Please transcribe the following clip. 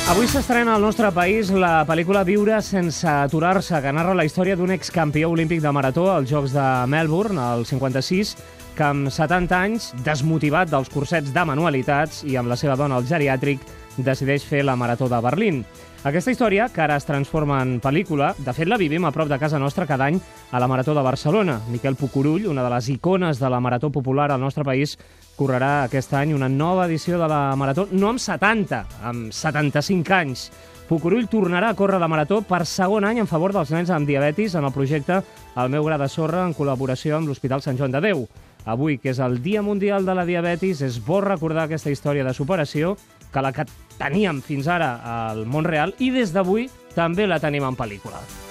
Avui s'estrena al nostre país la pel·lícula Viure sense aturar-se, que narra la història d'un excampió olímpic de marató als Jocs de Melbourne, al 56, que amb 70 anys, desmotivat dels cursets de manualitats i amb la seva dona al geriàtric, decideix fer la marató de Berlín. Aquesta història, que ara es transforma en pel·lícula, de fet la vivim a prop de casa nostra cada any a la Marató de Barcelona. Miquel Pucurull, una de les icones de la marató popular al nostre país, correrà aquest any una nova edició de la marató, no amb 70, amb 75 anys. Pucurull tornarà a córrer la marató per segon any en favor dels nens amb diabetis en el projecte El meu gra de sorra, en col·laboració amb l'Hospital Sant Joan de Déu. Avui, que és el Dia Mundial de la Diabetis, és bo recordar aquesta història de superació, que la que teníem fins ara al món real, i des d'avui també la tenim en pel·lícula.